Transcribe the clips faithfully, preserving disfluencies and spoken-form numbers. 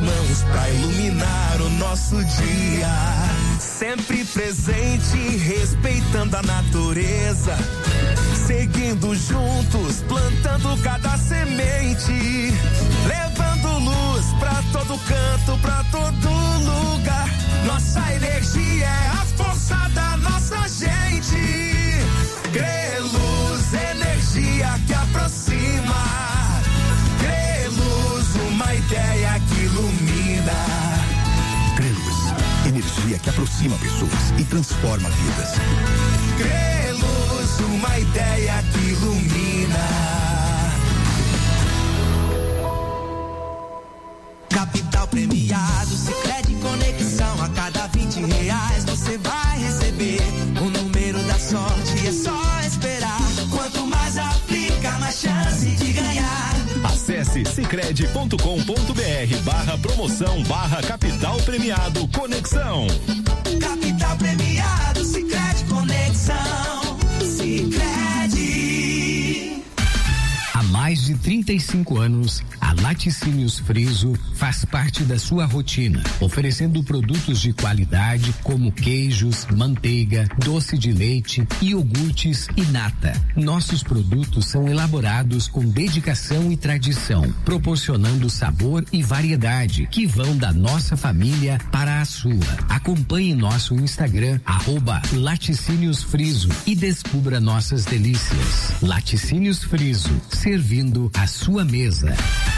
mãos pra iluminar o nosso dia. Sempre presente, respeitando a natureza. Seguindo juntos, plantando cada semente. Levando luz pra todo canto, pra todo lugar. Nossa energia é a força da nossa gente. Creluz, energia que aproxima. Creluz, uma ideia que ilumina. Creluz, energia que aproxima pessoas e transforma vidas. Creluz, uma ideia que ilumina. Capital premiado, Sicredi Conexão. A cada vinte reais você vai receber o número da sorte. É só esperar. Quanto mais aplica, mais chance de ganhar. Acesse sicredi ponto com ponto br barra promoção barra capital premiado Conexão. Capital premiado, Sicredi Conexão. Sicredi. Há mais de trinta e cinco anos, a Laticínios Friso faz parte da sua rotina, oferecendo produtos de qualidade como queijos, manteiga, doce de leite, iogurtes e nata. Nossos produtos são elaborados com dedicação e tradição, proporcionando sabor e variedade que vão da nossa família para a sua. Acompanhe nosso Instagram, arroba Laticínios Friso, e descubra nossas delícias. Laticínios Friso, servindo a sua mesa.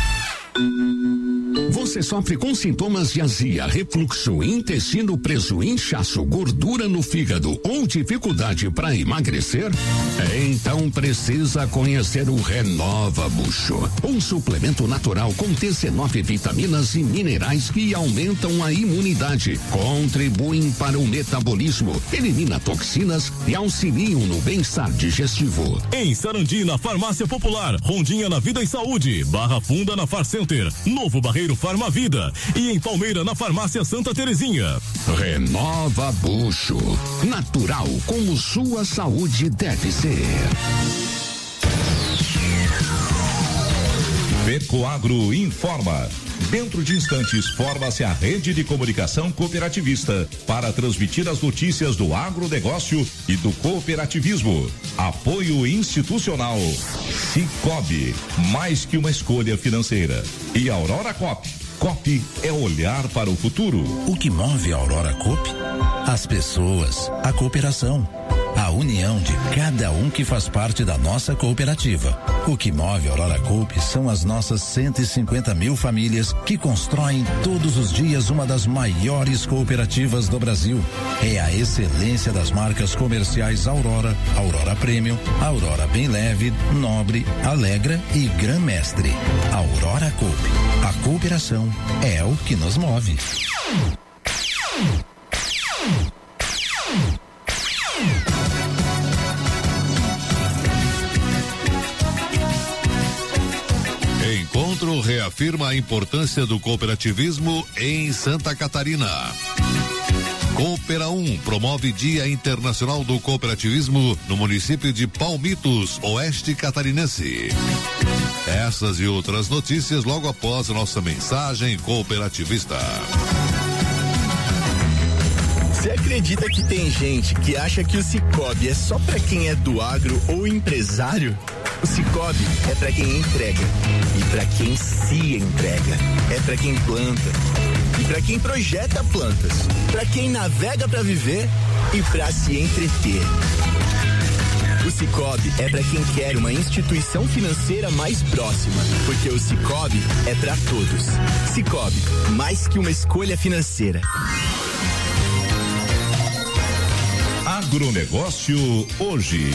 Você sofre com sintomas de azia, refluxo, intestino preso, inchaço, gordura no fígado ou dificuldade para emagrecer? Então precisa conhecer o Renova Bucho, um suplemento natural com T C nove vitaminas e minerais que aumentam a imunidade, contribuem para o metabolismo, elimina toxinas e auxiliam no bem-estar digestivo. Em Sarandi, na Farmácia Popular, Rondinha na Vida e Saúde, Barra Funda na Far Center, Novo Barreiro Farmavida e em Palmeira na Farmácia Santa Terezinha. Renova Bucho, natural como sua saúde deve ser. Pecoagro informa. Dentro de instantes, forma-se a rede de comunicação cooperativista para transmitir as notícias do agronegócio e do cooperativismo. Apoio institucional. Cicobi, mais que uma escolha financeira. E Aurora Coop. Coop é olhar para o futuro. O que move a Aurora Coop? As pessoas, a cooperação. A união de cada um que faz parte da nossa cooperativa. O que move a Aurora Coop são as nossas cento e cinquenta mil famílias que constroem todos os dias uma das maiores cooperativas do Brasil. É a excelência das marcas comerciais Aurora, Aurora Premium, Aurora Bem Leve, Nobre, Alegra e Gran Mestre. Aurora Coop. A cooperação é o que nos move. Encontro reafirma a importância do cooperativismo em Santa Catarina. Coopera um promove Dia Internacional do Cooperativismo no município de Palmitos, Oeste Catarinense. Essas e outras notícias logo após a nossa mensagem cooperativista. Você acredita que tem gente que acha que o Cicobi é só pra quem é do agro ou empresário? O Cicobi é pra quem entrega e pra quem se entrega. É pra quem planta e pra quem projeta plantas. Pra quem navega pra viver e pra se entreter. O Cicobi é pra quem quer uma instituição financeira mais próxima, porque o Cicobi é pra todos. Cicobi, mais que uma escolha financeira. Agronegócio hoje.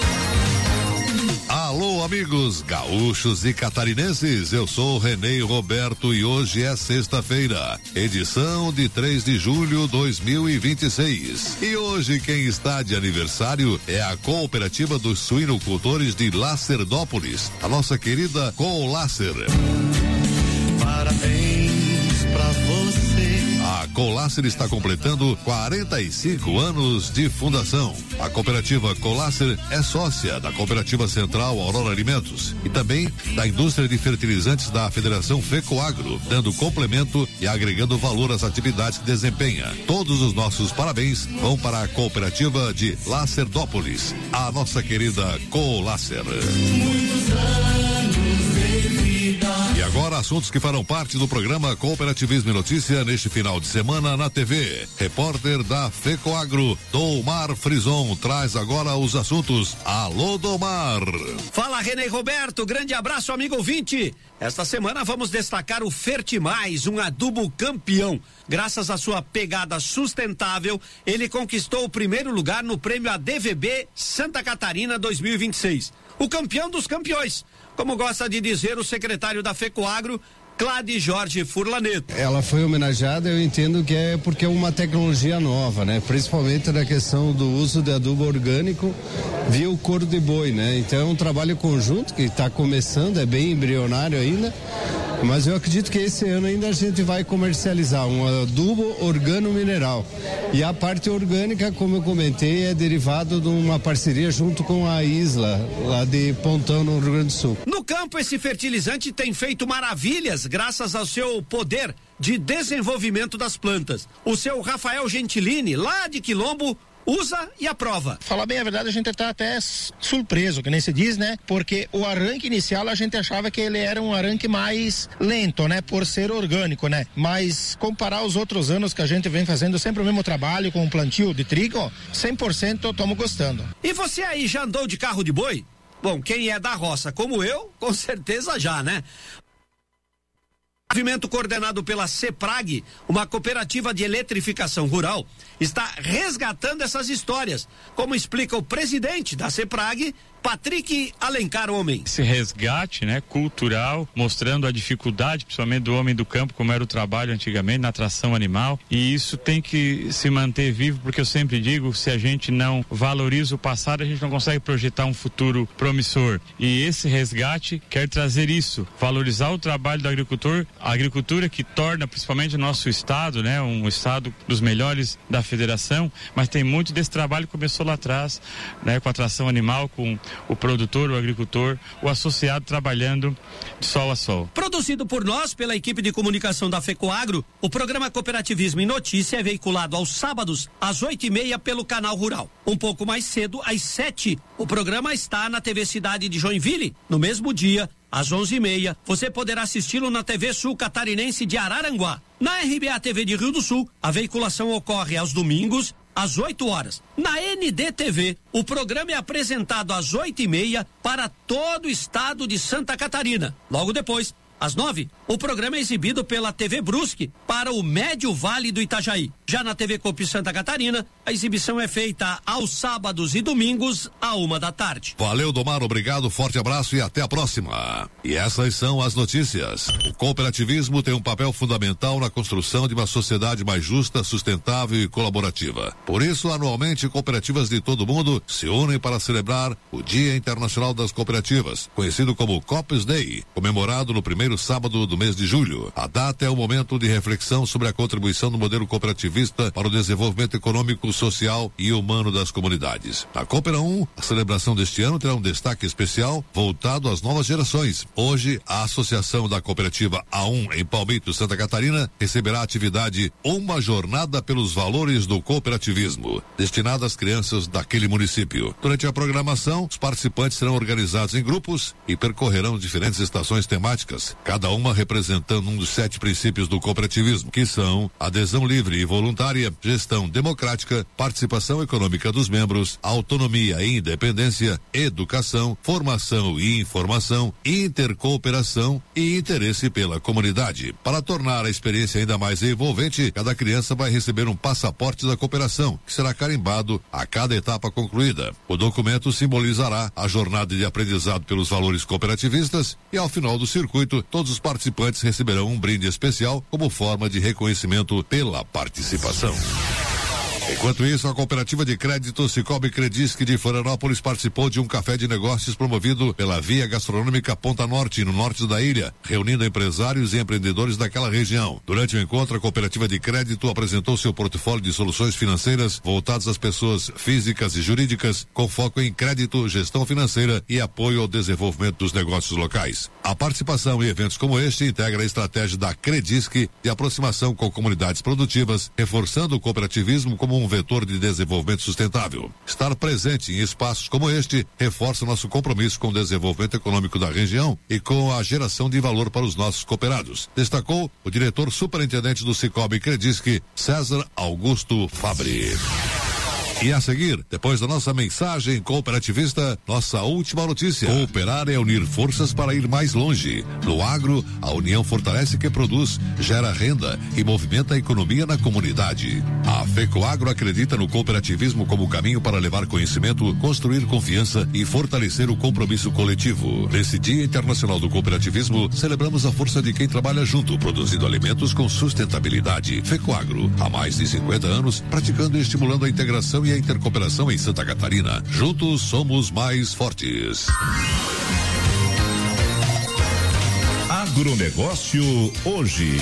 Alô, amigos gaúchos e catarinenses, eu sou Renê Roberto e hoje é sexta-feira, edição de três de julho de dois mil e vinte e seis. E hoje quem está de aniversário é a Cooperativa dos Suinocultores de Lacerdópolis, a nossa querida Coolacer. Parabéns pra você. A Colácer está completando quarenta e cinco anos de fundação. A cooperativa Colácer é sócia da Cooperativa Central Aurora Alimentos e também da indústria de fertilizantes da Federação FECOAGRO, dando complemento e agregando valor às atividades que desempenha. Todos os nossos parabéns vão para a cooperativa de Lacerdópolis, a nossa querida Colácer. E agora, assuntos que farão parte do programa Cooperativismo e Notícia neste final de semana na T V. Repórter da FECOAGRO, Domar Frison, traz agora os assuntos. Alô, Domar. Fala, René Roberto, grande abraço, amigo ouvinte. Esta semana vamos destacar o Fertimais, um adubo campeão. Graças à sua pegada sustentável, ele conquistou o primeiro lugar no prêmio A D V B Santa Catarina dois mil e vinte e seis. O campeão dos campeões, como gosta de dizer o secretário da FECOAGRO, Clade Jorge Furlaneto. Ela foi homenageada, eu entendo que é porque é uma tecnologia nova, né? Principalmente na questão do uso de adubo orgânico via o couro de boi, né? Então é um trabalho conjunto que está começando, é bem embrionário ainda, mas eu acredito que esse ano ainda a gente vai comercializar um adubo organo-mineral. E a parte orgânica, como eu comentei, é derivado de uma parceria junto com a Isla, lá de Pontão, no Rio Grande do Sul. No campo, esse fertilizante tem feito maravilhas graças ao seu poder de desenvolvimento das plantas. O seu Rafael Gentilini, lá de Quilombo, usa e aprova. Falar bem a verdade, a gente tá até surpreso, que nem se diz, né? Porque o arranque inicial a gente achava que ele era um arranque mais lento, né? Por ser orgânico, né? Mas comparar os outros anos que a gente vem fazendo sempre o mesmo trabalho com o plantio de trigo, cem por cento estamos gostando. E você aí já andou de carro de boi? Bom, quem é da roça como eu, com certeza já, né? O movimento coordenado pela CEPRAG, uma cooperativa de eletrificação rural, está resgatando essas histórias, como explica o presidente da CEPRAG, Patrick Alencar Homem. Esse resgate, né, cultural, mostrando a dificuldade, principalmente do homem do campo, como era o trabalho antigamente, na tração animal, e isso tem que se manter vivo, porque eu sempre digo, se a gente não valoriza o passado, a gente não consegue projetar um futuro promissor. E esse resgate quer trazer isso, valorizar o trabalho do agricultor, a agricultura que torna principalmente o nosso estado, né, um estado dos melhores da federação, mas tem muito desse trabalho que começou lá atrás, né, com a tração animal, com o produtor, o agricultor, o associado trabalhando de sol a sol. Produzido por nós, pela equipe de comunicação da FECOAGRO, o programa Cooperativismo em Notícia é veiculado aos sábados, às oito e meia, pelo Canal Rural. Um pouco mais cedo, às sete, o programa está na T V Cidade de Joinville. No mesmo dia, às onze e meia, você poderá assisti-lo na T V Sul Catarinense de Araranguá. Na R B A T V de Rio do Sul, a veiculação ocorre aos domingos, às oito horas. Na N D T V, o programa é apresentado às oito e meia para todo o estado de Santa Catarina. Logo depois, às nove, o programa é exibido pela T V Brusque para o Médio Vale do Itajaí. Já na T V Copi Santa Catarina, a exibição é feita aos sábados e domingos, à uma da tarde. Valeu, Domar, obrigado, forte abraço e até a próxima. E essas são as notícias. O cooperativismo tem um papel fundamental na construção de uma sociedade mais justa, sustentável e colaborativa. Por isso, anualmente, cooperativas de todo o mundo se unem para celebrar o Dia Internacional das Cooperativas, conhecido como Coops Day, comemorado no primeiro sábado do mês de julho. A data é um momento de reflexão sobre a contribuição do modelo cooperativista para o desenvolvimento econômico, social e humano das comunidades. Na Coopera um, a celebração deste ano terá um destaque especial voltado às novas gerações. Hoje, a Associação da Cooperativa A um em Palmito, Santa Catarina, receberá a atividade Uma Jornada pelos Valores do Cooperativismo, destinada às crianças daquele município. Durante a programação, os participantes serão organizados em grupos e percorrerão diferentes estações temáticas, cada uma representando um dos sete princípios do cooperativismo, que são adesão livre e voluntária, gestão democrática, participação econômica dos membros, autonomia e independência, educação, formação e informação, intercooperação e interesse pela comunidade. Para tornar a experiência ainda mais envolvente, cada criança vai receber um passaporte da cooperação, que será carimbado a cada etapa concluída. O documento simbolizará a jornada de aprendizado pelos valores cooperativistas e, ao final do circuito, todos os participantes receberão um brinde especial como forma de reconhecimento pela participação. Enquanto isso, a cooperativa de crédito Cicobi Credisc de Florianópolis participou de um café de negócios promovido pela Via Gastronômica Ponta Norte, no norte da ilha, reunindo empresários e empreendedores daquela região. Durante o encontro, a cooperativa de crédito apresentou seu portfólio de soluções financeiras voltadas às pessoas físicas e jurídicas, com foco em crédito, gestão financeira e apoio ao desenvolvimento dos negócios locais. A participação em eventos como este integra a estratégia da Credisc de aproximação com comunidades produtivas, reforçando o cooperativismo como um vetor de desenvolvimento sustentável. Estar presente em espaços como este reforça nosso compromisso com o desenvolvimento econômico da região e com a geração de valor para os nossos cooperados, destacou o diretor superintendente do Cicobi Credisc, César Augusto Fabri. E a seguir, depois da nossa mensagem cooperativista, nossa última notícia. Cooperar é unir forças para ir mais longe. No agro, a união fortalece quem produz, gera renda e movimenta a economia na comunidade. A FECOAGRO acredita no cooperativismo como caminho para levar conhecimento, construir confiança e fortalecer o compromisso coletivo. Nesse Dia Internacional do Cooperativismo, celebramos a força de quem trabalha junto, produzindo alimentos com sustentabilidade. FECOAGRO, há mais de cinquenta anos, praticando e estimulando a integração e a intercooperação em Santa Catarina. Juntos somos mais fortes. Agronegócio hoje.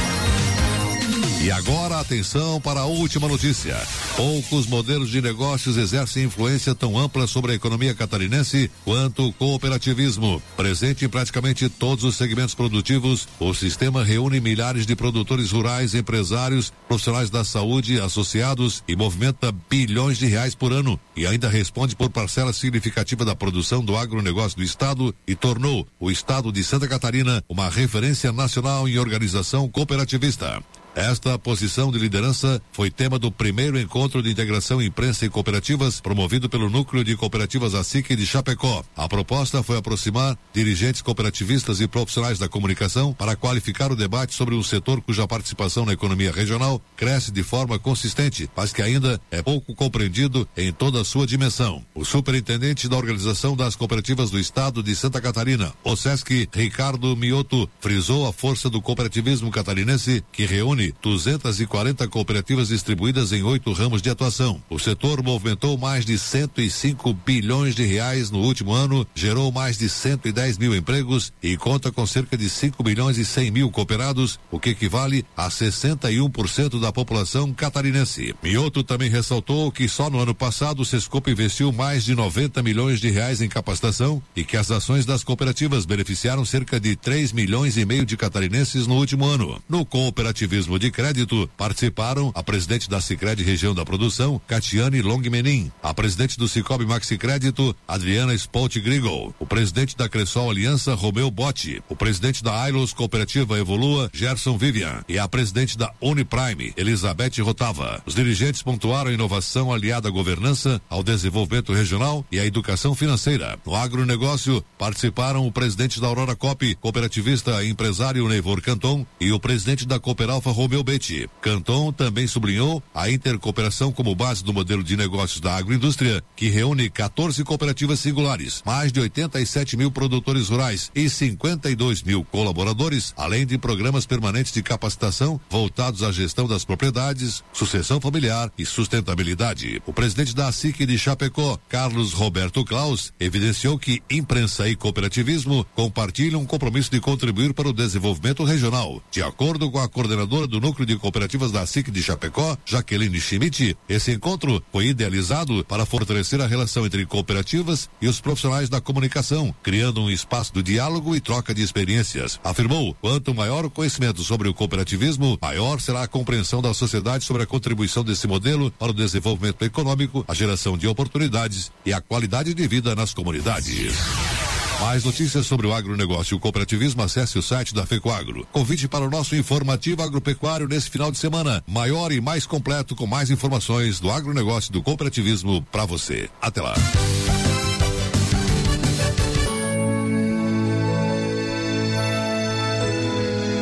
E agora, atenção para a última notícia. Poucos modelos de negócios exercem influência tão ampla sobre a economia catarinense quanto o cooperativismo. Presente em praticamente todos os segmentos produtivos, o sistema reúne milhares de produtores rurais, empresários, profissionais da saúde, associados e movimenta bilhões de reais por ano. E ainda responde por parcela significativa da produção do agronegócio do estado e tornou o estado de Santa Catarina uma referência nacional em organização cooperativista. Esta posição de liderança foi tema do primeiro encontro de integração imprensa e cooperativas promovido pelo Núcleo de Cooperativas A S I C de Chapecó. A proposta foi aproximar dirigentes cooperativistas e profissionais da comunicação para qualificar o debate sobre um setor cuja participação na economia regional cresce de forma consistente, mas que ainda é pouco compreendido em toda a sua dimensão. O superintendente da Organização das Cooperativas do Estado de Santa Catarina, o SESC, Ricardo Mioto, frisou a força do cooperativismo catarinense, que reúne duzentas e quarenta cooperativas distribuídas em oito ramos de atuação. O setor movimentou mais de cento e cinco bilhões de reais no último ano, gerou mais de cento e dez mil empregos e conta com cerca de cinco milhões e cem mil cooperados, o que equivale a sessenta e um por cento da população catarinense. Mioto também ressaltou que só no ano passado o Sescope investiu mais de noventa milhões de reais em capacitação e que as ações das cooperativas beneficiaram cerca de três milhões e meio de catarinenses no último ano. No cooperativismo de crédito participaram a presidente da Sicredi Região da Produção, Catiane Longmenin, a presidente do Cicobi Maxi Crédito, Adriana Spolt Grigol, o presidente da Cressol Aliança, Romeu Botti, o presidente da Ailos Cooperativa Evolua, Gerson Vivian, e a presidente da Uniprime, Elizabeth Rotava. Os dirigentes pontuaram a inovação aliada à governança, ao desenvolvimento regional e à educação financeira. No agronegócio participaram o presidente da Aurora Coop, cooperativista e empresário Neivor Canton, e o presidente da Cooperalfa, Romeu Betti. Canton também sublinhou a intercooperação como base do modelo de negócios da agroindústria, que reúne quatorze cooperativas singulares, mais de oitenta e sete mil produtores rurais e cinquenta e dois mil colaboradores, além de programas permanentes de capacitação voltados à gestão das propriedades, sucessão familiar e sustentabilidade. O presidente da A S I C de Chapecó, Carlos Roberto Klaus, evidenciou que imprensa e cooperativismo compartilham um compromisso de contribuir para o desenvolvimento regional. De acordo com a coordenadora do Núcleo de Cooperativas da A S I C de Chapecó, Jaqueline Schmidt, esse encontro foi idealizado para fortalecer a relação entre cooperativas e os profissionais da comunicação, criando um espaço de diálogo e troca de experiências. Afirmou, quanto maior o conhecimento sobre o cooperativismo, maior será a compreensão da sociedade sobre a contribuição desse modelo para o desenvolvimento econômico, a geração de oportunidades e a qualidade de vida nas comunidades. Mais notícias sobre o agronegócio e o cooperativismo, acesse o site da FECOAGRO. Convite para o nosso informativo agropecuário nesse final de semana, maior e mais completo, com mais informações do agronegócio e do cooperativismo para você. Até lá.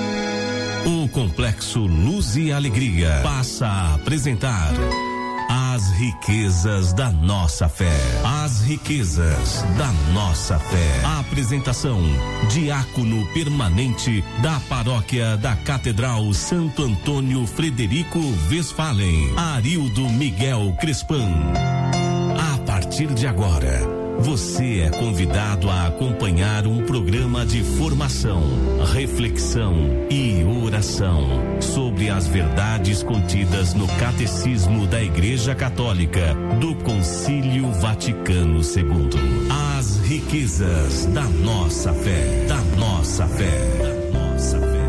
O Complexo Luz e Alegria passa a apresentar a As riquezas da nossa fé. As riquezas da nossa fé. A apresentação: diácono permanente da paróquia da Catedral Santo Antônio Frederico Westphalen, Arildo Miguel Crespan. A partir de agora, você é convidado a acompanhar um programa de formação, reflexão e oração sobre as verdades contidas no Catecismo da Igreja Católica do Concílio Vaticano segundo. As riquezas da nossa fé, da nossa fé, da nossa fé.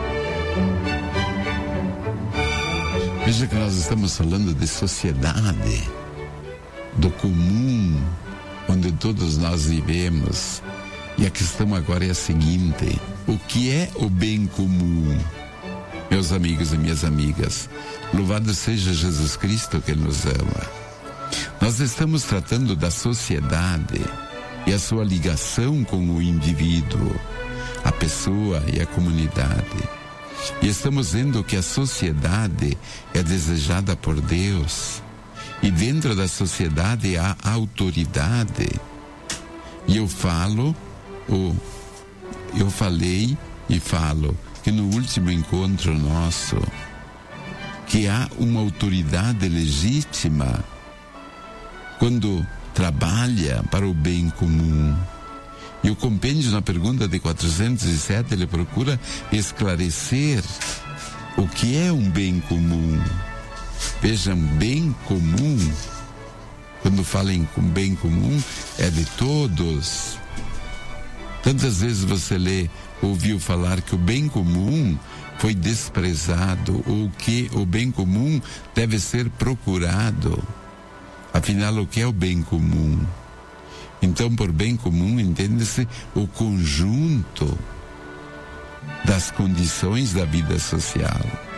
Veja que nós estamos falando de sociedade, do comum, onde todos nós vivemos. E a questão agora é a seguinte: o que é o bem comum? Meus amigos e minhas amigas, louvado seja Jesus Cristo que nos ama. Nós estamos tratando da sociedade e a sua ligação com o indivíduo, a pessoa e a comunidade. E estamos vendo que a sociedade é desejada por Deus. E dentro da sociedade há autoridade. E eu falo, ou eu falei e falo, que no último encontro nosso, que há uma autoridade legítima quando trabalha para o bem comum. E o compêndio, na pergunta de quatrocentos e sete, ele procura esclarecer o que é um bem comum. Vejam, bem comum, quando falam com bem comum, é de todos. Tantas vezes você lê, ouviu falar que o bem comum foi desprezado, ou que o bem comum deve ser procurado. Afinal, o que é o bem comum? Então, por bem comum, entende-se o conjunto das condições da vida social,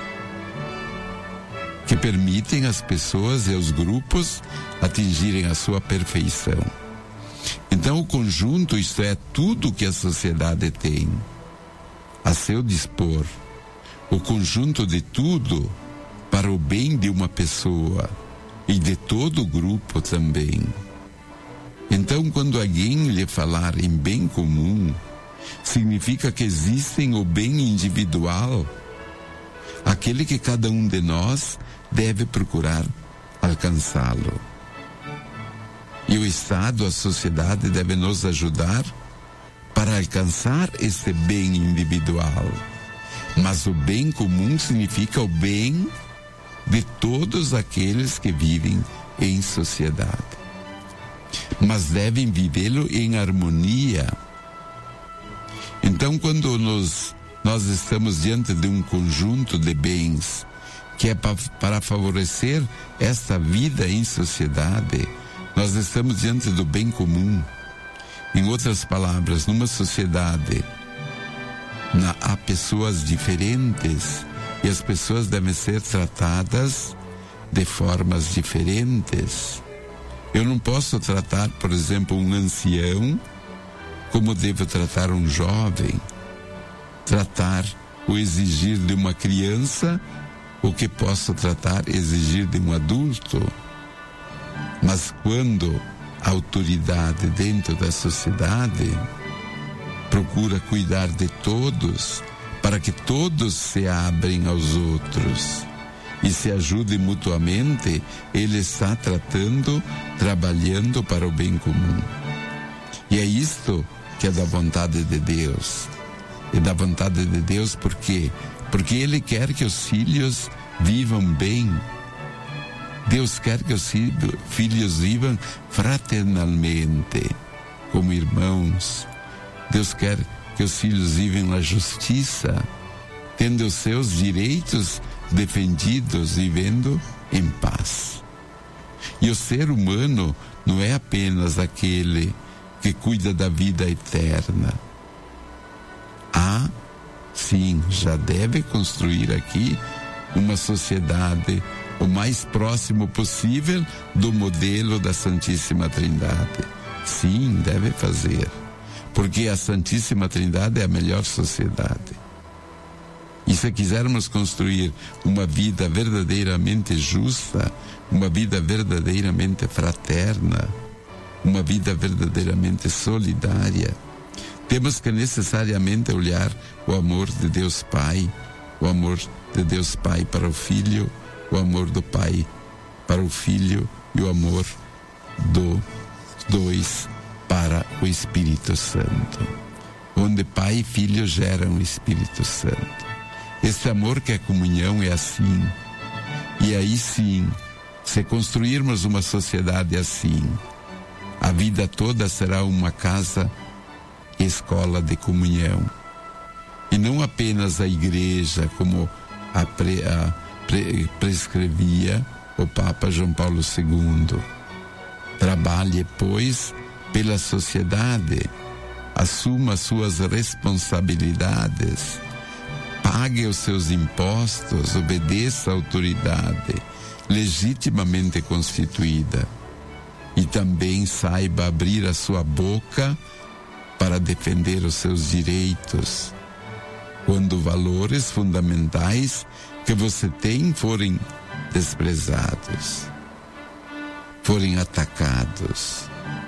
que permitem às pessoas e aos grupos atingirem a sua perfeição. Então, o conjunto, isto é, tudo que a sociedade tem a seu dispor, o conjunto de tudo para o bem de uma pessoa e de todo o grupo também. Então, quando alguém lhe falar em bem comum, significa que existem o bem individual, aquele que cada um de nós deve procurar alcançá-lo. E o Estado, a sociedade, deve nos ajudar para alcançar esse bem individual. Mas o bem comum significa o bem de todos aqueles que vivem em sociedade. Mas devem vivê-lo em harmonia. Então, quando nos, nós estamos diante de um conjunto de bens que é pa, para favorecer esta vida em sociedade, nós estamos diante do bem comum. Em outras palavras, numa sociedade na, há pessoas diferentes e as pessoas devem ser tratadas de formas diferentes. Eu não posso tratar, por exemplo, um ancião como devo tratar um jovem, tratar ou exigir de uma criança o que posso tratar, exigir de um adulto. Mas quando a autoridade dentro da sociedade procura cuidar de todos, para que todos se abrem aos outros e se ajudem mutuamente, ele está tratando, trabalhando para o bem comum. E é isto que é da vontade de Deus. E da vontade de Deus por quê? Porque Ele quer que os filhos vivam bem. Deus quer que os filhos vivam fraternalmente, como irmãos. Deus quer que os filhos vivam na justiça, tendo os seus direitos defendidos, vivendo em paz. E o ser humano não é apenas aquele que cuida da vida eterna. Há, sim, já deve construir aqui uma sociedade o mais próximo possível do modelo da Santíssima Trindade. Sim, deve fazer, porque a Santíssima Trindade é a melhor sociedade. E se quisermos construir uma vida verdadeiramente justa, uma vida verdadeiramente fraterna, uma vida verdadeiramente solidária, temos que necessariamente olhar o amor de Deus Pai, o amor de Deus Pai para o Filho, o amor do Pai para o Filho e o amor dos dois para o Espírito Santo, onde Pai e Filho geram o Espírito Santo. Este amor que é comunhão é assim. E aí sim, se construirmos uma sociedade assim, a vida toda será uma casa escola de comunhão. E não apenas a igreja, como a pre, a pre, prescrevia o Papa João Paulo segundo. Trabalhe, pois, pela sociedade, assuma suas responsabilidades, pague os seus impostos, obedeça à autoridade legitimamente constituída e também saiba abrir a sua boca para defender os seus direitos. Quando valores fundamentais que você tem forem desprezados, forem atacados,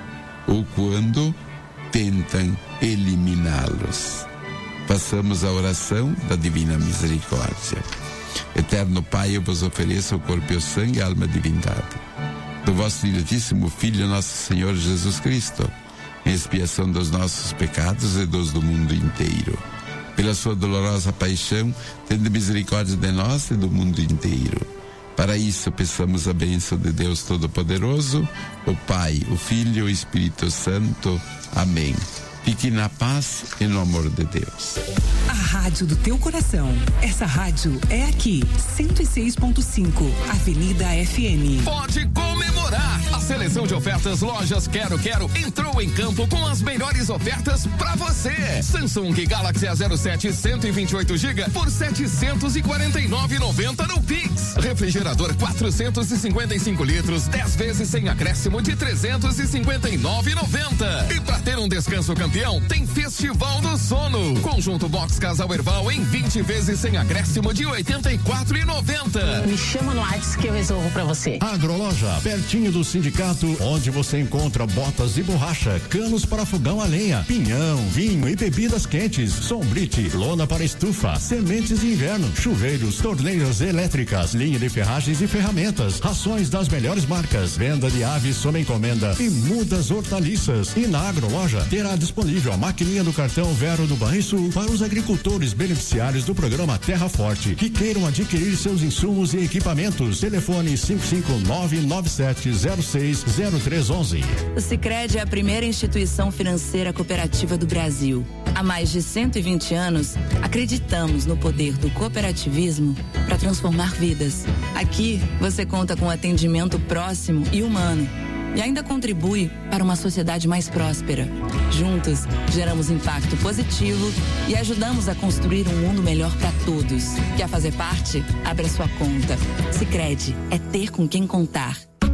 ou quando tentam eliminá-los. Façamos a oração da Divina Misericórdia. Eterno Pai, eu vos ofereço o corpo e o sangue, a alma e a divindade do vosso diletíssimo Filho, nosso Senhor Jesus Cristo, em expiação dos nossos pecados e dos do mundo inteiro. Pela sua dolorosa paixão, tende misericórdia de nós e do mundo inteiro. Para isso, peçamos a bênção de Deus Todo-Poderoso, o Pai, o Filho e o Espírito Santo. Amém. Fique na paz e no amor de Deus. A rádio do teu coração. Essa rádio é aqui, cento e seis ponto cinco, Avenida F M. Pode comemorar! A seleção de ofertas Lojas Quero Quero entrou em campo com as melhores ofertas pra você. Samsung Galaxy A zero sete cento e vinte e oito gigas por setecentos e quarenta e nove reais e noventa centavos no Pix. Refrigerador quatrocentos e cinquenta e cinco litros, dez vezes sem acréscimo de trezentos e cinquenta e nove reais e noventa centavos. E pra ter um descanso campeão, tem Festival do Sono. Conjunto Box Casal Erval em vinte vezes sem acréscimo de oitenta e quatro reais e noventa centavos. Me chama no WhatsApp que eu resolvo pra você. Agroloja, pertinho do sindicato, onde você encontra botas de borracha, canos para fogão a lenha, pinhão, vinho e bebidas quentes, sombrite, lona para estufa, sementes de inverno, chuveiros, torneiras elétricas, linha de ferragens e ferramentas, rações das melhores marcas, venda de aves sob encomenda e mudas hortaliças. E na Agroloja terá disponível a maquininha do cartão Vero do Banrisul para os agricultores beneficiários do programa Terra Forte que queiram adquirir seus insumos e equipamentos. Telefone cinco cinco nove nove sete zero seis zero três um um. O Sicredi é a primeira instituição financeira cooperativa do Brasil. Há mais de cento e vinte anos, acreditamos no poder do cooperativismo para transformar vidas. Aqui, você conta com atendimento próximo e humano. E ainda contribui para uma sociedade mais próspera. Juntos, geramos impacto positivo e ajudamos a construir um mundo melhor para todos. Quer fazer parte? Abra sua conta. Sicredi é ter com quem contar.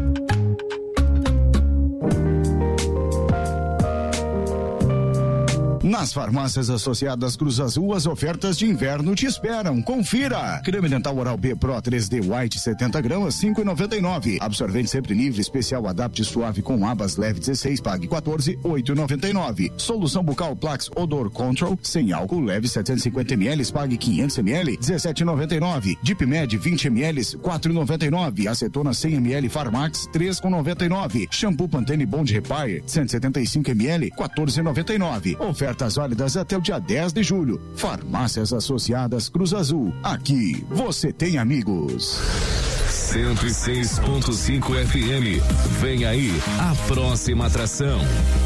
Nas farmácias associadas Cruz Azul, as ofertas de inverno te esperam. Confira! Creme dental Oral-B Pro três D White setenta gramas, cinco reais e noventa e nove centavos. Absorvente sempre livre, especial Adapt Suave com abas leve dezesseis, pague quatorze reais e oito reais e noventa e nove centavos. Solução bucal Plax Odor Control, sem álcool, leve setecentos e cinquenta mililitros, pague quinhentos mililitros, dezessete reais e noventa e nove centavos. Deep Med vinte mililitros, quatro reais e noventa e nove centavos. Acetona cem mililitros Farmax, três reais e noventa e nove centavos. Shampoo Pantene Bond Repair, cento e setenta e cinco mililitros, quatorze reais e noventa e nove centavos. Ofertas válidas até o dia dez de julho. Farmácias Associadas Cruz Azul. Aqui você tem amigos. cento e seis ponto cinco F M. Vem aí a próxima atração.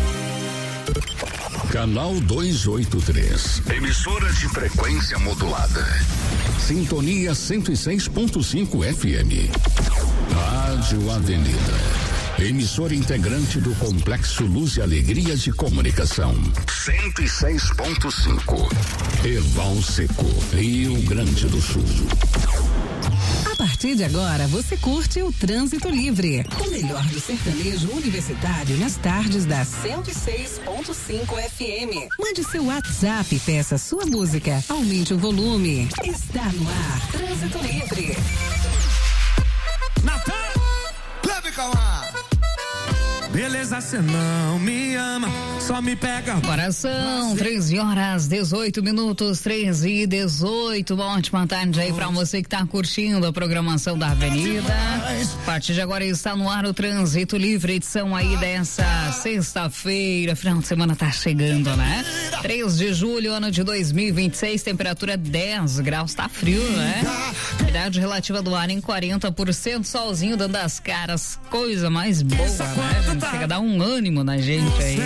Canal duzentos e oitenta e três. Emissora de frequência modulada. Sintonia cento e seis ponto cinco F M. Rádio Avenida. Emissora integrante do Complexo Luz e Alegria de Comunicação. cento e seis ponto cinco. Erval Seco, Rio Grande do Sul. A partir de agora, você curte o Trânsito Livre, o melhor do sertanejo universitário nas tardes da cento e seis ponto cinco F M. Mande seu WhatsApp e peça sua música. Aumente o volume. Está no ar, Trânsito Livre. Natan, leve calma. Beleza, cê não me ama, só me pega. Coração, treze horas, dezoito minutos, treze e dezoito. Uma ótima tarde aí pra você que tá curtindo a programação da Avenida. A partir de agora está no ar o Trânsito Livre, edição aí dessa sexta-feira. Final de semana tá chegando, né? três de julho, ano de dois mil e vinte e seis, temperatura dez graus, tá frio, né? Umidade relativa do ar em quarenta por cento, solzinho dando as caras, coisa mais boa, né? Chega a dar um ânimo na gente aí.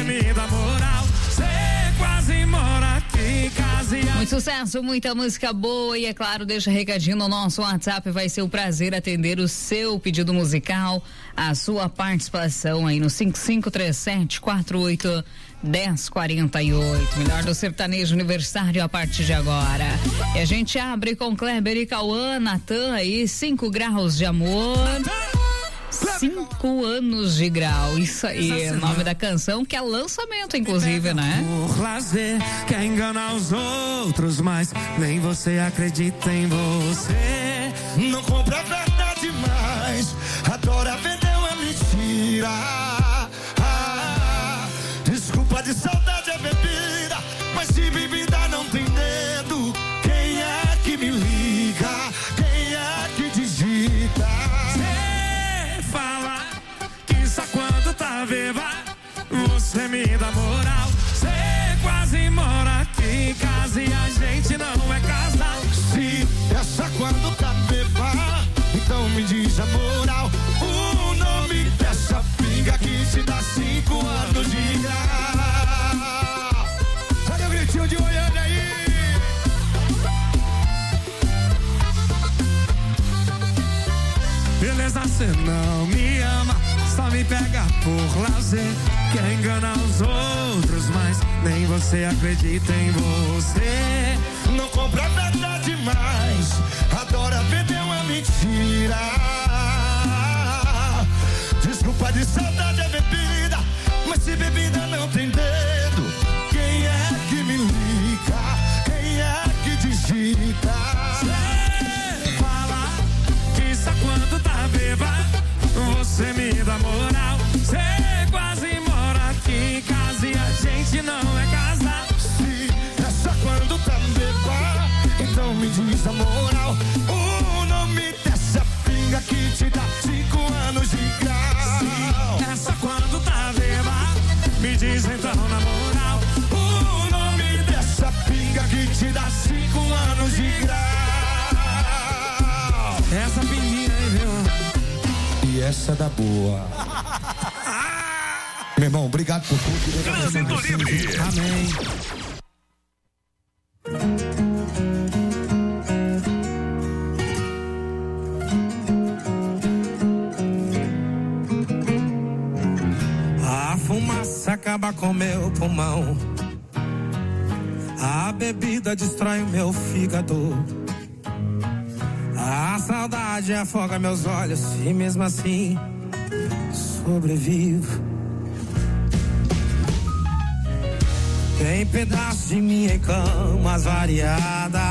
Muito sucesso, muita música boa e é claro, deixa recadinho no nosso WhatsApp, vai ser um prazer atender o seu pedido musical, a sua participação aí no cinco cinco três sete quatro oito um zero quatro oito. Melhor do sertanejo universitário a partir de agora. E a gente abre com Kleber e Cauã, Natan aí, cinco graus de amor. Cinco anos de grau, isso aí, é o nome da canção, que é lançamento, inclusive, né? Por lazer, quer enganar os outros, mas nem você acredita em você. Não compra a verdade mais, adora vender uma mentira. Ah, desculpa de saudade é bebida, mas se bebida não tem dedo, quem é que me liga? Quem é que digita? Quando tá viva, você me dá moral. Cê quase mora aqui em casa e a gente não é casal. Se essa quando tá viva, então me diz a moral. O nome dessa pinga que te dá cinco anos de grau. Olha o gritinho de Goiânia aí. Beleza, cê não me ama, só me pega por lazer. Quer enganar os outros, mas nem você acredita em você. Não compra verdade mais, adora vender uma mentira. Desculpa de saudade é bebida, mas se bebida não tem dedo, quem é que me liga? Quem é que digita? Cê fala que só quando tá beba você me dá moral. Cê quase mora aqui em casa e a gente não é casal. Se é só quando tá beba, então me diz a moral. O nome dessa pinga que te dá cinco anos de grau. Se é só quando tá beba, me diz então na moral. O nome dessa pinga que te dá cinco anos de grau. Essa pinguinha aí, viu? E essa é da boa. Meu irmão, obrigado por tudo. Trânsito Livre. Amém. A fumaça acaba com meu pulmão. A bebida destrói o meu fígado. A saudade afoga meus olhos e mesmo assim sobrevivo. Tem pedaços de mim em camas variadas,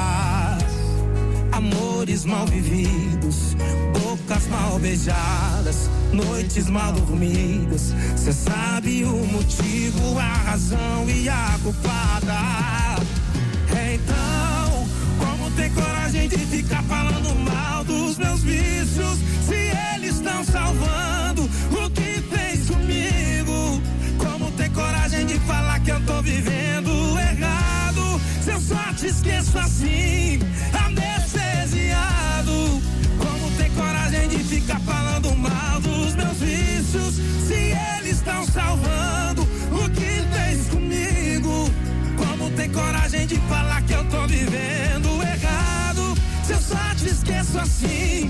amores mal vividos, bocas mal beijadas, noites mal dormidas. Cê sabe o motivo, a razão e a culpada. Então, como tem coragem de ficar falando mal dos meus vícios, se eles estão salvando o que fez comigo? Como tem coragem de falar que eu tô vivendo errado, se eu só te esqueço assim, anestesiado? Como tem coragem de ficar falando mal dos meus vícios, se eles estão salvando o que fez comigo? Como tem coragem de falar que eu tô vivendo errado, se eu só te esqueço assim,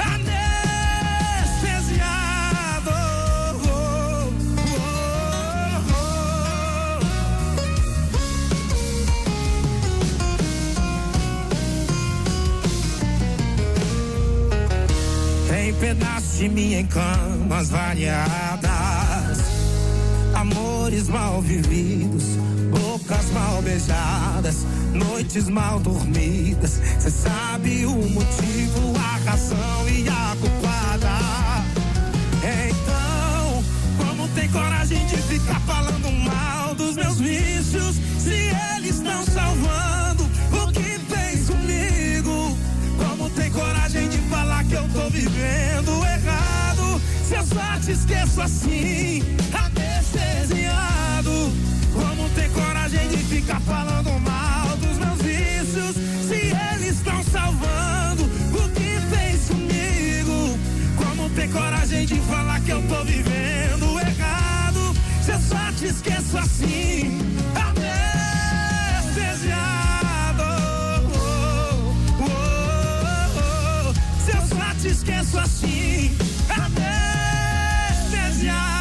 anestesiado? Oh, oh, oh, oh. de mim em camas variadas, amores mal vividos, bocas mal beijadas, noites mal dormidas. Cê sabe o motivo, a razão e a culpada. Então, como tem coragem de ficar falando mal dos meus vícios, se eles estão salvando o que fez comigo? Como tem coragem de falar que eu tô vivendo errado, se eu só te esqueço assim, anestesiado? Como tem coragem de ficar falando mal dos meus vícios, se eles estão salvando o que fez comigo? Como tem coragem de falar que eu tô vivendo errado, se eu só te esqueço assim, anestesiado? Oh, oh, oh, oh. Se eu só te esqueço assim, anestesiado.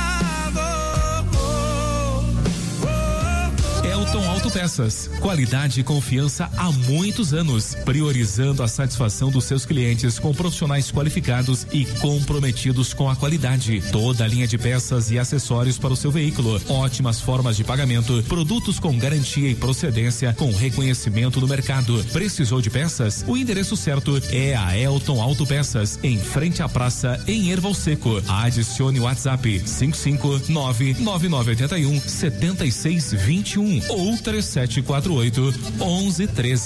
Elton Autopeças, qualidade e confiança há muitos anos, priorizando a satisfação dos seus clientes com profissionais qualificados e comprometidos com a qualidade. Toda a linha de peças e acessórios para o seu veículo, ótimas formas de pagamento, produtos com garantia e procedência com reconhecimento no mercado. Precisou de peças? O endereço certo é a Elton Autopeças, em frente à praça em Erval Seco. Adicione o WhatsApp cinco cinco nove nove nove oito um sete seis dois um ou três sete quatro oito um um um três.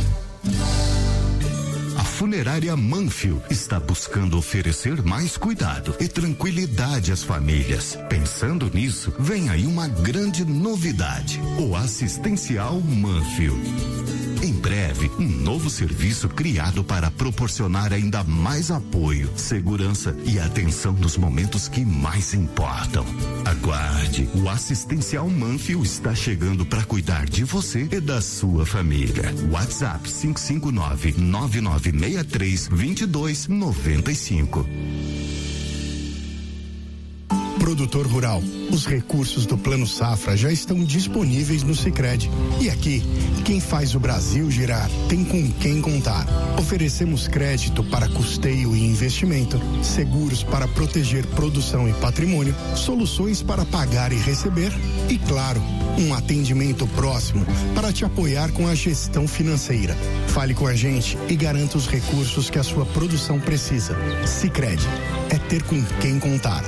A Funerária Manfio está buscando oferecer mais cuidado e tranquilidade às famílias. Pensando nisso, vem aí uma grande novidade: o Assistencial Manfio. Em breve, um novo serviço criado para proporcionar ainda mais apoio, segurança e atenção nos momentos que mais importam. Aguarde, o Assistencial Manfio está chegando para cuidar de você e da sua família. WhatsApp cinco cinco nove nove nove seis três dois dois nove cinco. Produtor rural, os recursos do Plano Safra já estão disponíveis no Sicredi. E aqui, quem faz o Brasil girar tem com quem contar. Oferecemos crédito para custeio e investimento, seguros para proteger produção e patrimônio, soluções para pagar e receber e, claro, um atendimento próximo para te apoiar com a gestão financeira. Fale com a gente e garanta os recursos que a sua produção precisa. Sicredi, é ter com quem contar.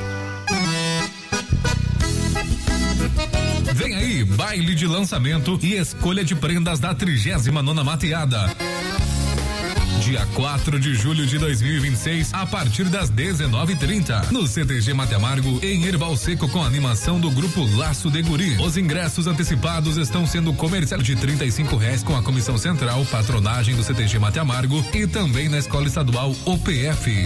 Vem aí, baile de lançamento e escolha de prendas da trigésima nona Mateada. Dia quatro de julho de dois mil e vinte e seis, a partir das dezenove e trinta, no C T G Mate Amargo, em Erval Seco, com a animação do grupo Laço de Guri. Os ingressos antecipados estão sendo comercializados de trinta e cinco reais com a comissão central, patronagem do C T G Mate Amargo e também na Escola Estadual O P F.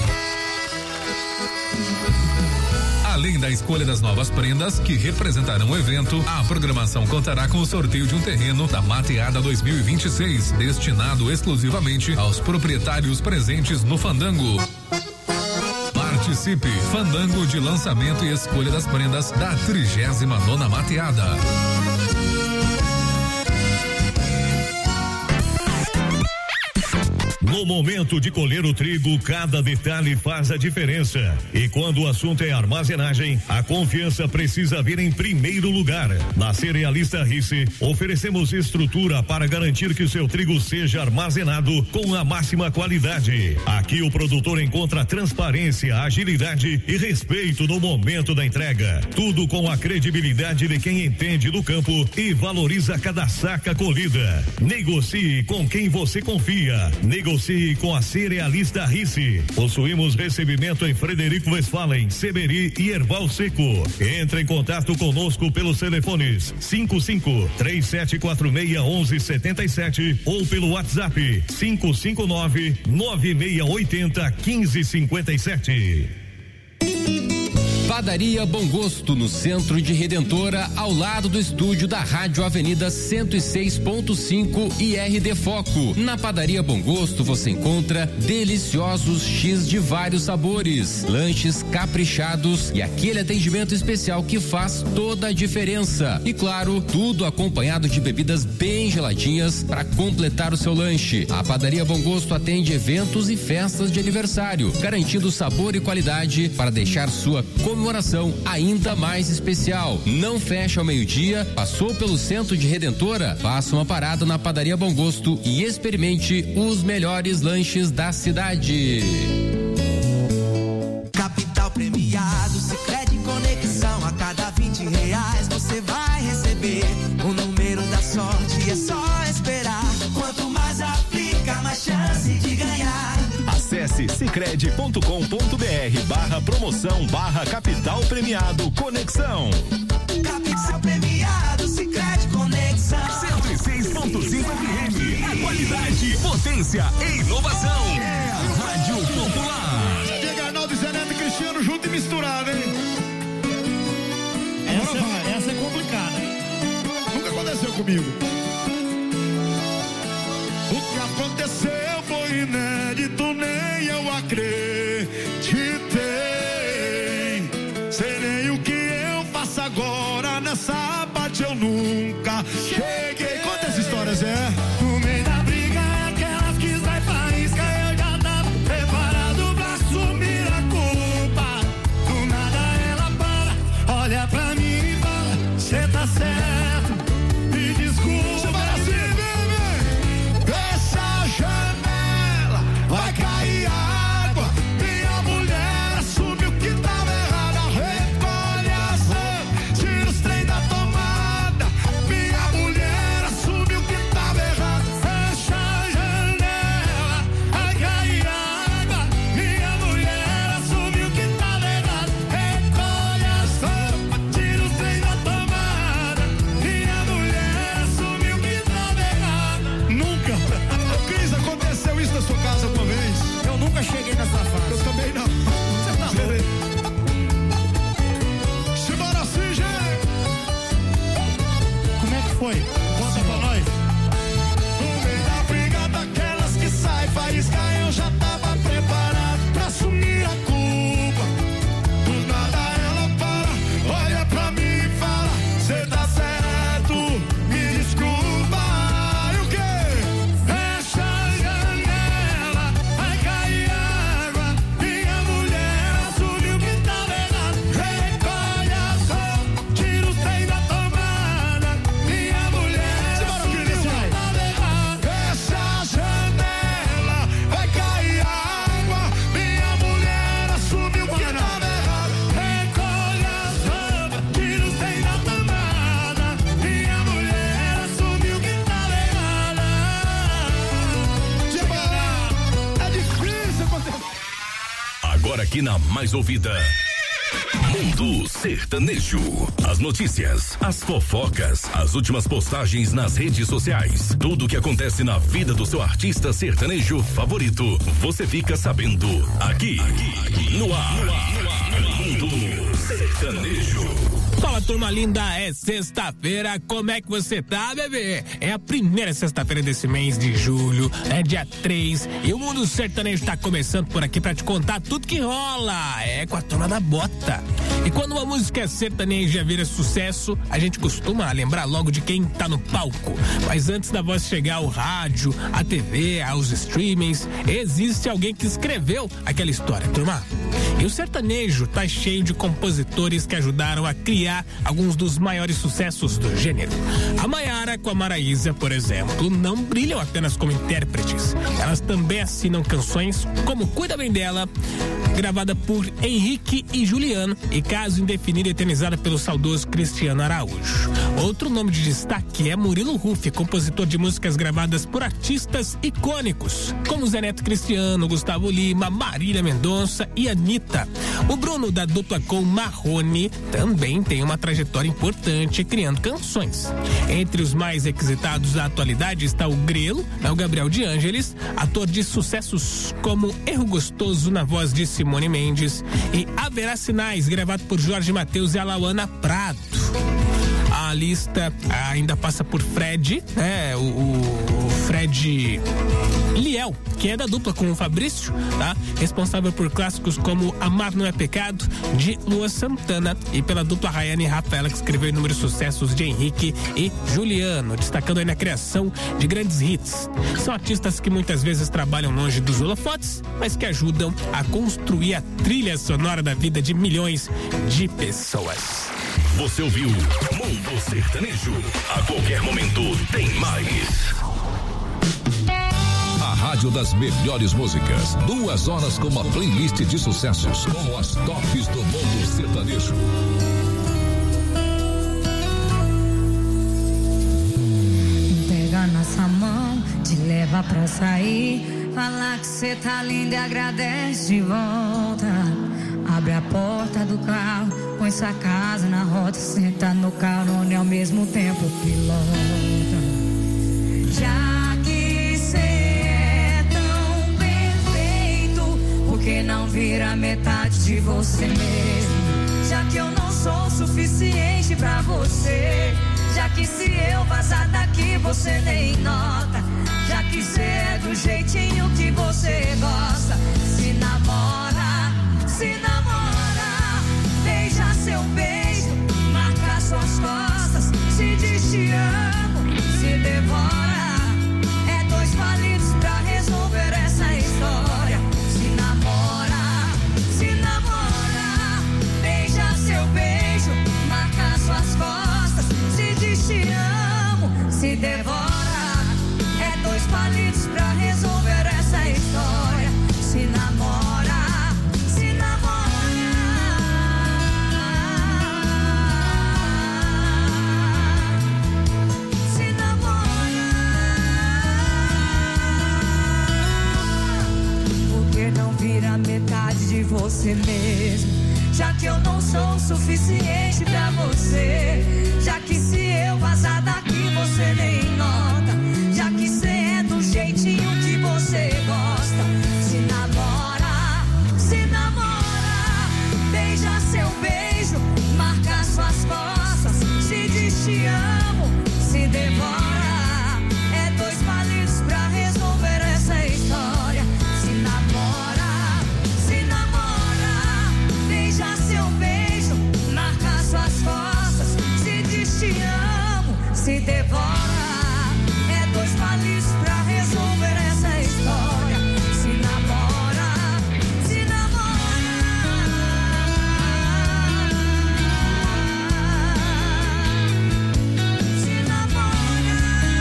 Além da escolha das novas prendas que representarão o evento, a programação contará com o sorteio de um terreno da Mateada dois mil e vinte e seis, destinado exclusivamente aos proprietários presentes no Fandango. Participe! Fandango de lançamento e escolha das prendas da trigésima nona Mateada. No momento de colher o trigo, cada detalhe faz a diferença. E quando o assunto é armazenagem, a confiança precisa vir em primeiro lugar. Na Cerealista Rice, oferecemos estrutura para garantir que o seu trigo seja armazenado com a máxima qualidade. Aqui o produtor encontra transparência, agilidade e respeito no momento da entrega. Tudo com a credibilidade de quem entende do campo e valoriza cada saca colhida. Negocie com quem você confia. Negocie com a Cerealista Rice. Possuímos recebimento em Frederico Westphalen, Seberi e Erval Seco. Entre em contato conosco pelos telefones cinco cinco três sete quatro seis um um sete sete ou pelo WhatsApp cinco cinco nove nove seis oito zero um cinco cinco sete. Padaria Bom Gosto, no centro de Redentora, ao lado do estúdio da Rádio Avenida cento e seis ponto cinco e R D Foco. Na Padaria Bom Gosto você encontra deliciosos X de vários sabores, lanches caprichados e aquele atendimento especial que faz toda a diferença. E claro, tudo acompanhado de bebidas bem geladinhas para completar o seu lanche. A Padaria Bom Gosto atende eventos e festas de aniversário, garantindo sabor e qualidade para deixar sua comemoração ainda mais especial. Não fecha ao meio-dia, passou pelo centro de Redentora? Faça uma parada na Padaria Bom Gosto e experimente os melhores lanches da cidade. Capital premiado, Sicredi Conexão. A cada vinte reais você vai receber o número da sorte. É só esperar. Quanto mais aplica, mais chance de ganhar. Acesse sicredi ponto com ponto br barra promoção barra capital premiado Conexão. Capital premiado, Sicredi Conexão. cento e seis ponto cinco F M. A qualidade, potência e inovação. É a Rádio Popular. Diego Arnaldo, Zé Neto e Cristiano junto e misturado, hein? Essa, é, essa é complicada. Nunca aconteceu comigo. O que aconteceu foi inédito, nem eu acreditei. Serei o que eu faço agora nessa parte, eu nunca cheguei. Conta essa história, Zé. No meio da briga é aquelas que sai faísca. Eu já tava preparado pra assumir a culpa. Do nada ela para, olha pra mim e fala: cê tá certo, me desculpa. Você vai assim, bebê. Essa janela vai cair água. Minha mulher assumiu que tava errada. Recolhe as roupas, tira os trem da tomada. Minha mulher assumiu que tava errada. Fecha a janela, vai cair água. Minha mulher assumiu que tava errada. Recolhe as roupas, tira os trem da tomada. Minha mulher assumiu que tava errada. Nunca. Cris, aconteceu isso na sua casa uma vez? Eu nunca cheguei nessa fase. Eu também não. Você tá louco? Simbora assim, gente. Como é que foi? Conta pra nós. No meio da briga daquelas que sai faísca, eu já tava preparado pra assumir a culpa. Do nada ela para, olha pra mim e fala: cê tá certo, me desculpa. E o quê? Fecha a janela, vai cair água. Minha mulher assumiu que tava errado. Recolhe as roupas, tira os trem da tomada. Minha mulher assumiu que tava errado. Fecha a janela, vai cair água. Minha mulher assumiu que tava errado. Recolhe as roupas, tira os trem da tomada. Minha mulher assumiu que tava errada. É difícil acontecer. Agora aqui na mais ouvida, Mundo Sertanejo. As notícias, as fofocas, as últimas postagens nas redes sociais. Tudo o que acontece na vida do seu artista sertanejo favorito. Você fica sabendo aqui, aqui no ar. Mundo Sertanejo. Fala, turma linda, é sexta-feira, como é que você tá, bebê? É a primeira sexta-feira desse mês de julho, é dia três, e o Mundo Sertanejo tá começando por aqui pra te contar tudo que rola, é com a turma da bota. E quando uma música é sertaneja vira sucesso, a gente costuma lembrar logo de quem tá no palco. Mas antes da voz chegar ao rádio, à T V, aos streamings, existe alguém que escreveu aquela história, turma. E o sertanejo tá cheio de compositores que ajudaram a criar alguns dos maiores sucessos do gênero. A Maiara com a Maraísa, por exemplo, não brilham apenas como intérpretes. Elas também assinam canções como Cuida Bem Dela, gravada por Henrique e Juliano, e Caso Indefinido, eternizada pelo saudoso Cristiano Araújo. Outro nome de destaque é Murilo Huff, compositor de músicas gravadas por artistas icônicos, como Zé Neto Cristiano, Gustavo Lima, Marília Mendonça e Anitta. O Bruno, da dupla com Marrone, também tem uma trajetória importante criando canções. Entre os mais requisitados da atualidade está o Grelo, é o Gabriel de Ângeles, ator de sucessos como Erro Gostoso na voz de Simone Mendes e Haverá Sinais, gravado por Jorge Mateus e Alauana Prado. A lista ainda passa por Fred, né? O, o Fred Liel, que é da dupla com o Fabrício, tá? Responsável por clássicos como Amar Não É Pecado, de Lua Santana, e pela dupla Rayane e Rafaela, que escreveu inúmeros sucessos de Henrique e Juliano, destacando aí na criação de grandes hits. São artistas que muitas vezes trabalham longe dos holofotes, mas que ajudam a construir a trilha sonora da vida de milhões de pessoas. Você ouviu Mundo Sertanejo. A qualquer momento tem mais. A rádio das melhores músicas. Duas horas com uma playlist de sucessos com as tops do mundo sertanejo. Pega nossa mão, te leva pra sair. Falar que cê tá linda e agradece de volta. Abre a porta do carro, põe sua casa na rota, senta no carona e ao mesmo tempo pilota. Já que cê é tão perfeito, por que não vira metade de você mesmo? Já que eu não sou o suficiente pra você, já que se eu vazar daqui você nem nota, já que cê é do jeitinho que você gosta, se namora, se namora, beija seu beijo, marca suas costas, se diz te amo, se devora, é dois palitos pra resolver essa história. Se namora, se namora, beija seu beijo, marca suas costas, se diz te amo, se devora, é dois palitos pra resolver essa história. Se namora, se namora, se namora. Por que não vira metade de você mesmo? Já que eu não sou o suficiente pra você, já que se eu vazar daqui você nem nota, já que cê é do jeitinho que você gosta. Se namora, se namora, beija seu beijo, marca suas costas, se diz te amo, se devora, é dois palitos pra resolver essa história. Se namora, se namora, beija seu beijo, marca suas costas, se diz te amo, se devora, é dois palitos pra resolver essa história. Se namora, se namora, se namora.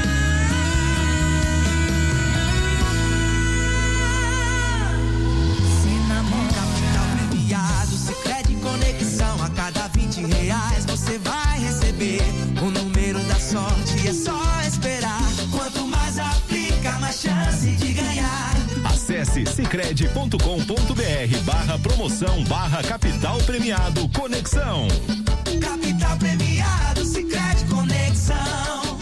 Se namora. Capital premiado, Sicredi Conexão. A cada vinte reais você vai receber o número da sorte. É só esperar. Quanto mais aplica, mais chance de ganhar. Acesse sicredi ponto com ponto br barra promoção barra capital premiado Conexão. Capital premiado, Sicredi Conexão.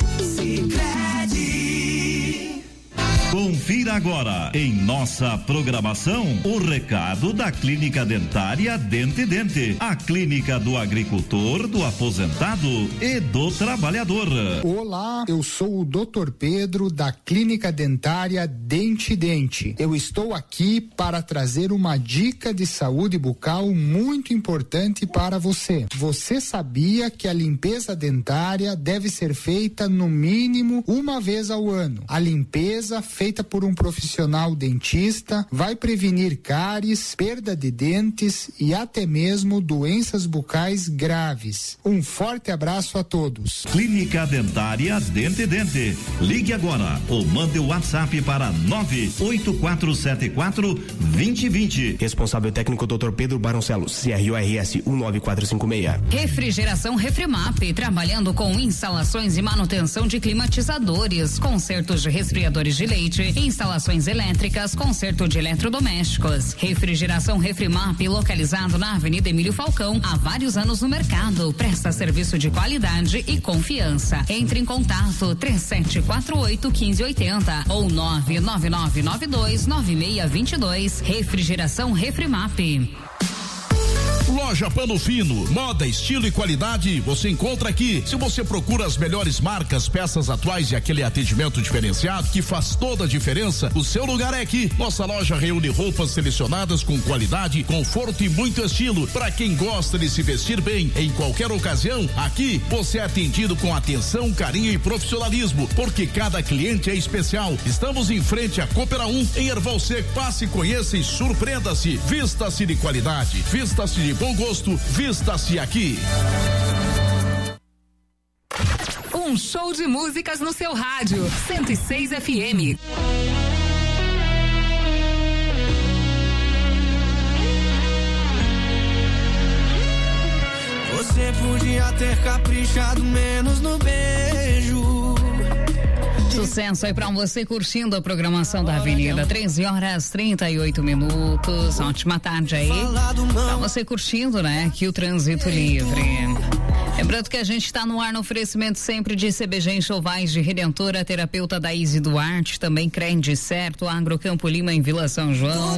Sicredi. Confira agora em nossa programação o recado da Clínica Dentária Dente Dente, a clínica do agricultor, do aposentado e do trabalhador. Olá, eu sou o doutor Pedro da Clínica Dentária Dente Dente. Eu estou aqui para trazer uma dica de saúde bucal muito importante para você. Você sabia que a limpeza dentária deve ser feita no mínimo uma vez ao ano? A limpeza feita por um profissional dentista vai prevenir cáries, perda de dentes e até mesmo doenças bucais graves. Um forte abraço a todos. Clínica Dentária Dente Dente. Ligue agora ou mande o WhatsApp para nove oito quatro sete quatro, dois zero dois zero. Responsável técnico doutor Pedro Baroncelos, C R O R S um nove quatro cinco seis. Refrigeração Refrimap, trabalhando com instalações e manutenção de climatizadores, consertos de resfriadores de leite, instalações elétricas, conserto de eletrodomésticos. Refrigeração Refrimap, localizado na Avenida Emílio Falcão, há vários anos no mercado. Presta serviço de qualidade e confiança. Entre em contato três sete quatro oito um cinco oito zero ou nove nove nove nove dois nove seis dois dois. Refrigeração Refrimap. Loja Pano Fino, moda, estilo e qualidade você encontra aqui. Se você procura as melhores marcas, peças atuais e aquele atendimento diferenciado que faz toda a diferença, o seu lugar é aqui. Nossa loja reúne roupas selecionadas com qualidade, conforto e muito estilo. Para quem gosta de se vestir bem em qualquer ocasião, aqui você é atendido com atenção, carinho e profissionalismo, porque cada cliente é especial. Estamos em frente à Coopera um, em Erval Seco. Passe, conheça e surpreenda-se. Vista-se de qualidade, vista-se de bom gosto, vista-se aqui. Um show de músicas no seu rádio, cento e seis F M. Você podia ter caprichado menos no beijo. Sucesso aí pra você curtindo a programação da Avenida. treze horas trinta e oito minutos. Ótima tarde aí. Pra você curtindo, né? Aqui o Trânsito Livre. Lembrando que a gente está no ar no oferecimento sempre de C B G Enxovais de Redentora, terapeuta da Izzy Duarte, também Crende Certo, Agrocampo Lima em Vila São João.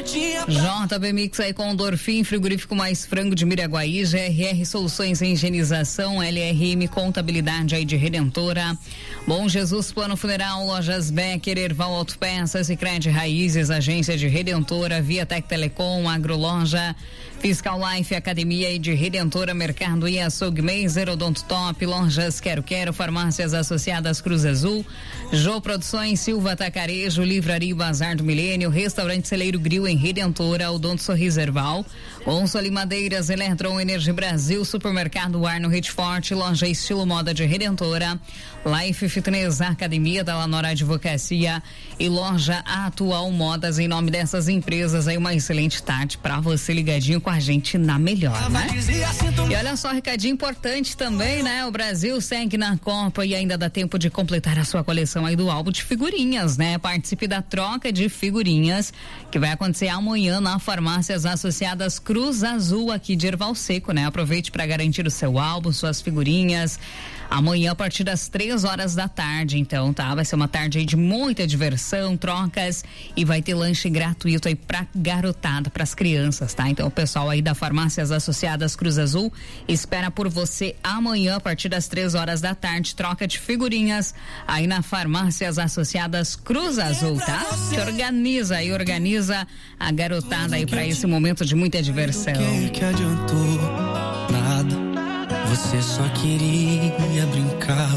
J B Mix aí com Dorfim, frigorífico mais frango de Miraguaí, G R R Soluções em Higienização, L R M Contabilidade aí de Redentora. Bom Jesus Plano Funeral, Lojas Becker, Erval Autopeças e Crede Raízes, Agência de Redentora, Viatec Telecom, Agroloja, Fiscal Life, Academia e de Redentora, Mercado e Açougue Meiser, Odonto Top, Lojas Quero Quero, Farmácias Associadas Cruz Azul, Jô Produções, Silva Tacarejo, Livraria Bazar do Milênio, Restaurante Celeiro Grill em Redentora, Odonto Sorriso Erval, Console Madeiras, Eletron Energia Brasil, Supermercado Arno Rede Forte, Loja Estilo Moda de Redentora, Life Fitness, Academia da Lanora Advocacia e Loja Atual Modas. Em nome dessas empresas aí, uma excelente tarde pra você ligadinho com a gente na melhor, né? E olha só, recadinho importante também, né? O Brasil segue na Copa e ainda dá tempo de completar a sua coleção aí do álbum de figurinhas, né? Participe da troca de figurinhas que vai acontecer amanhã na Farmácias Associadas Cruz Azul aqui de Erval Seco, né? Aproveite para garantir o seu álbum, suas figurinhas. Amanhã a partir das três horas da tarde, então, tá? Vai ser uma tarde aí de muita diversão, trocas e vai ter lanche gratuito aí pra garotada, pras crianças, tá? Então o pessoal aí da Farmácias Associadas Cruz Azul espera por você amanhã a partir das três horas da tarde, troca de figurinhas aí na Farmácias Associadas Cruz Azul, tá? Te organiza e organiza a garotada aí pra esse momento de muita diversão. Que adiantou nada. Você só queria brincar.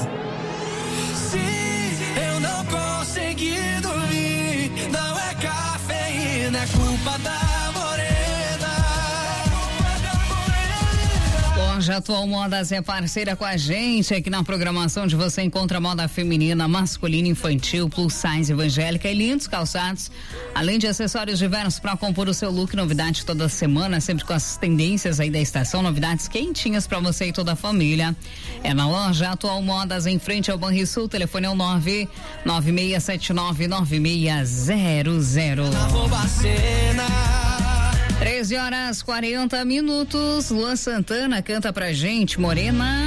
Se eu não consegui dormir, não é cafeína, é culpa da morena. Loja Atual Modas é parceira com a gente. Aqui na programação de você encontra moda feminina, masculina, infantil, plus size, evangélica e lindos calçados, além de acessórios diversos para compor o seu look. Novidade toda semana, sempre com as tendências aí da estação, novidades quentinhas para você e toda a família. É na Loja Atual Modas, em frente ao Banrisul. Telefone é o nove nove seis sete nove nove seis zero zero. treze horas quarenta minutos. Luan Santana canta pra gente, Morena.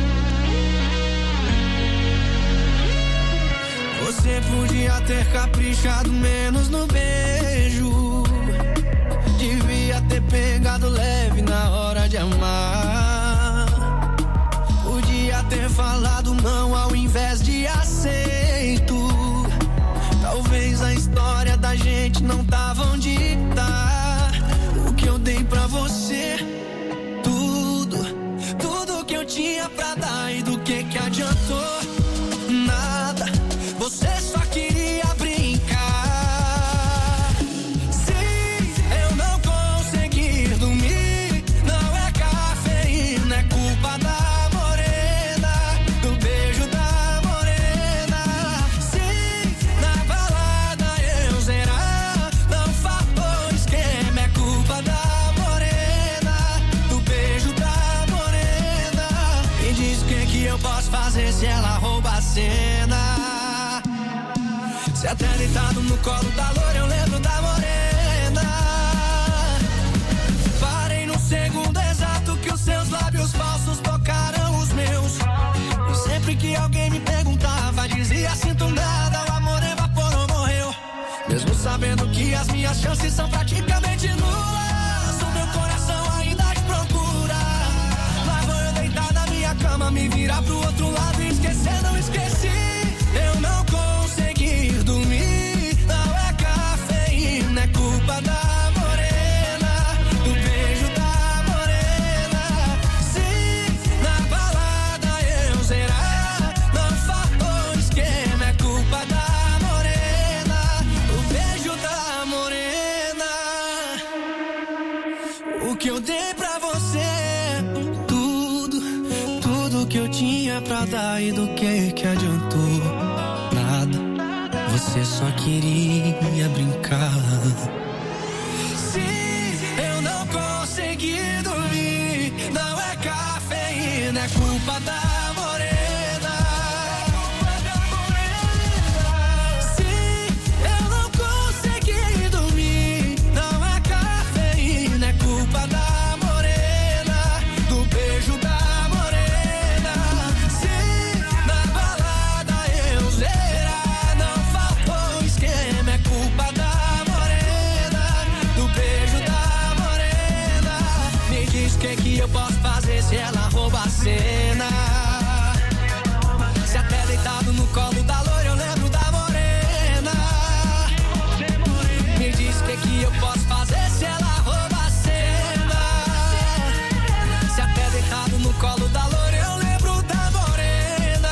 Você podia ter caprichado menos no beijo. Devia ter pegado leve na hora de amar. Podia ter falado não ao invés de aceito. Talvez a história da gente não tava onde tá. O que eu dei pra você, tudo, tudo que eu tinha pra dar, e do que que adiantou? Nada, você só queria brincar. Se eu não conseguir dormir, não é cafeína, é culpa da morena, do beijo da morena. Se na balada eu zerar, não faltou esquema, é culpa da morena, do beijo da morena. Me diz o que que eu posso fazer se ela rouba a cena. Se até deitado no colo da loura eu lembro da morena. Parei no segundo exato que os seus lábios falsos tocaram os meus. E sempre que alguém me perguntava, dizia sinto nada, o amor evaporou, morreu. Mesmo sabendo que as minhas chances são praticamente nulas, o meu coração ainda te procura. Lá vou eu deitar na minha cama, me virar pro outro lado e esquecer, não esqueci. Eu não consegui dormir, não é cafeína, é culpa da morena, do beijo da morena. Se na balada eu zerar, não faltou esquema, é culpa da morena, o beijo da morena. O que eu dei pra você, tudo, tudo que eu tinha pra dar e do que que adiantou? Você só queria brincar. Se eu não consegui dormir, não é cafeína, é culpa da morena. Se eu não consegui dormir, não é cafeína, é culpa da morena, do beijo da morena. Se na balada eu zerar, não faltou esquema, é culpa da morena, do beijo da morena. Me diz o que que eu posso fazer se ela rouba a cena. Se até deitado no colo da loira eu lembro da morena. Me diz o que que eu posso fazer se ela rouba a cena. Se até deitado no colo da loira eu lembro da morena.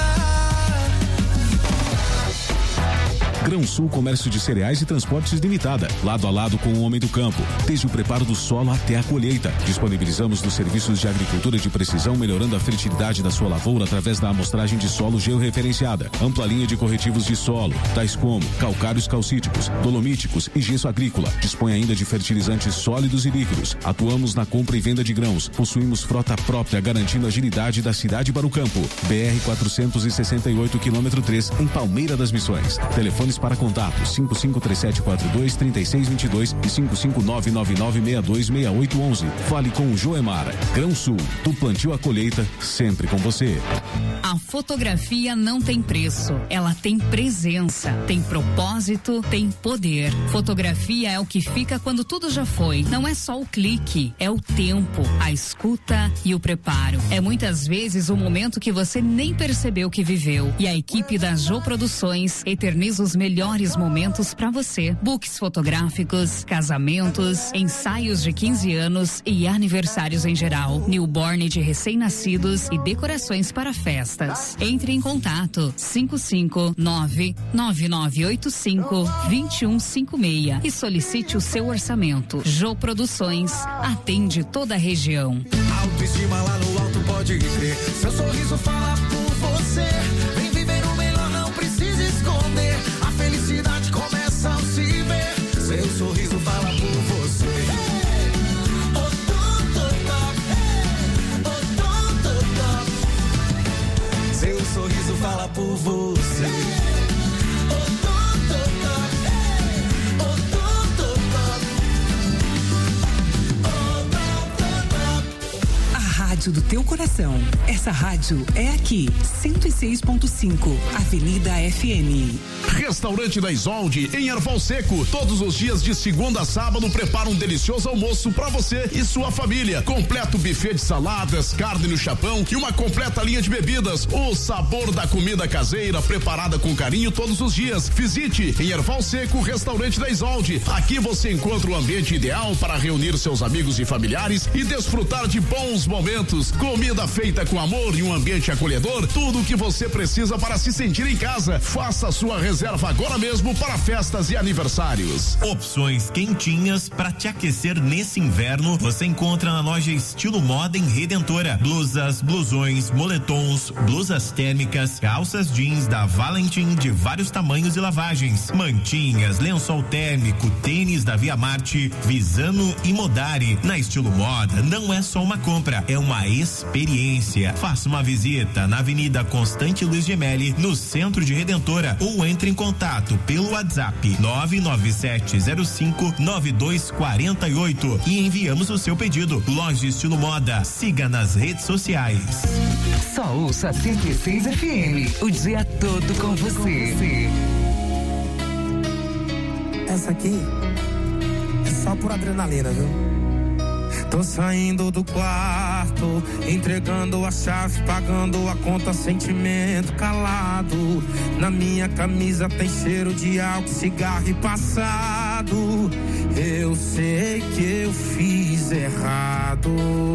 Grão-Sul Comércio de Cereais e Transportes Limitada, lado a lado com o homem do campo, desde o preparo do solo até a colheita. Disponibilizamos os serviços de agricultura de precisão, melhorando a fertilidade da sua lavoura através da amostragem de solo georreferenciada, ampla linha de corretivos de solo, tais como calcários calcíticos, dolomíticos e gesso agrícola. Dispõe ainda de fertilizantes sólidos e líquidos. Atuamos na compra e venda de grãos. Possuímos frota própria, garantindo a agilidade da cidade para o campo. B R quatrocentos e sessenta e oito, quilômetro três, em Palmeira das Missões. Telefones para contato cinco cinco três sete quatro dois, três seis dois dois e cinco cinco nove nove nove seis dois seis oito um um. Fale com o Joemar. Grão-Sul, do plantio à colheita, sempre com você. A fotografia não tem preço, ela tem presença, tem propósito, tem poder. Fotografia é o que fica quando tudo já foi. Não é só o clique, é o tempo, a escuta e o preparo. É muitas vezes o momento que você nem percebeu que viveu. E a equipe da Jô Produções eterniza os melhores momentos para você. Books fotográficos, casamentos, ensaios de quinze anos e aniversários em geral, newborn de recém-nascidos e decorações para festas. Entre em contato cinco cinco nove nove nove oito cinco dois um cinco seis e solicite o seu orçamento. Jô Produções atende toda a região. Autoestima lá no alto, pode crer. Seu sorriso fala por você. Vem viver o melhor, não precisa esconder. A felicidade começa ao se ver. Seu sorriso fala por você. Seu sorriso fala por você. A rádio do teu coração. Essa rádio é aqui, cento e seis ponto cinco, Avenida F M. Restaurante da Isolde, em Erval Seco. Todos os dias de segunda a sábado prepara um delicioso almoço para você e sua família. Completo buffet de saladas, carne no chapão e uma completa linha de bebidas. O sabor da comida caseira preparada com carinho todos os dias. Visite em Erval Seco, Restaurante da Isolde. Aqui você encontra o ambiente ideal para reunir seus amigos e familiares e desfrutar de bons momentos. Comida feita com amor e um ambiente acolhedor. Tudo o que você precisa para se sentir em casa. Faça sua reserva agora mesmo para festas e aniversários. Opções quentinhas para te aquecer nesse inverno você encontra na loja Estilo Moda em Redentora. Blusas, blusões, moletons, blusas térmicas, calças jeans da Valentim de vários tamanhos e lavagens, mantinhas, lençol térmico, tênis da Via Marte, Visano e Modari. Na Estilo Moda não é só uma compra, é uma a experiência. Faça uma visita na Avenida Constante Luiz Gemelli, no centro de Redentora, ou entre em contato pelo WhatsApp nove nove sete zero cinco nove dois quatro oito e enviamos o seu pedido. Loja Estilo Moda, siga nas redes sociais. Só ouça cento e seis F M, o dia todo com você. Essa aqui é só por adrenalina, viu? Tô saindo do quarto, entregando a chave, pagando a conta, sentimento calado. Na minha camisa tem cheiro de álcool, cigarro e passado. Eu sei que eu fiz errado.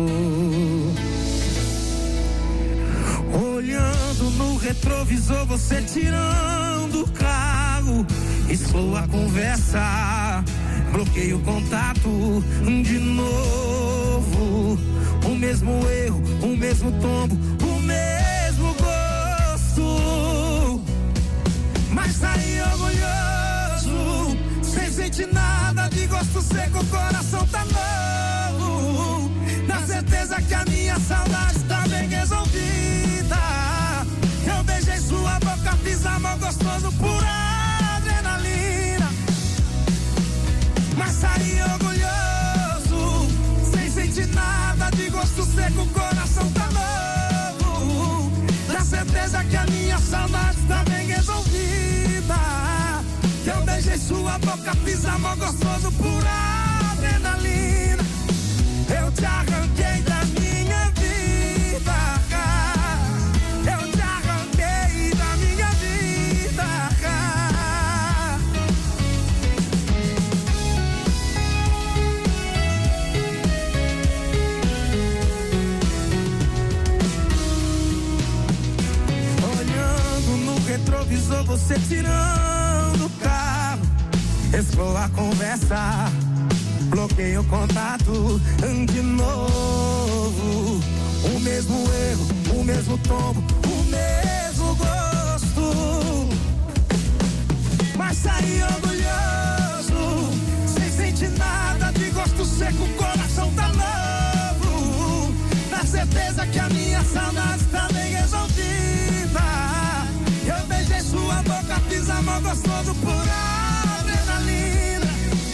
Olhando no retrovisor, você tirando o carro, excluo a conversa, bloqueio o contato de novo. O mesmo erro, o mesmo tombo, o mesmo gosto. Mas saí orgulhoso, sem sentir nada de gosto seco, o coração tá novo. Na certeza que a minha saudade tá bem resolvida. Eu beijei sua boca, fiz amor gostoso, pura adrenalina. Mas saí orgulhoso, sem sentir nada de gosto seco, o coração tá novo. Na certeza que a minha saudade tá bem resolvida. Eu beijei sua boca, fiz amor gostoso, pura adrenalina. Eu te arranquei da minha vida. Eu te arranquei da minha vida. Olhando no retrovisor, você tirando o carro, excluo a conversa, bloqueei o contato de novo. O mesmo erro, o mesmo tombo, o mesmo gosto. Mas saí orgulhoso, sem sentir nada de gosto seco, o coração tá novo. Na certeza que a minha saudade tá bem resolvida. Eu beijei sua boca, fiz amor gostoso, pura adrenalina.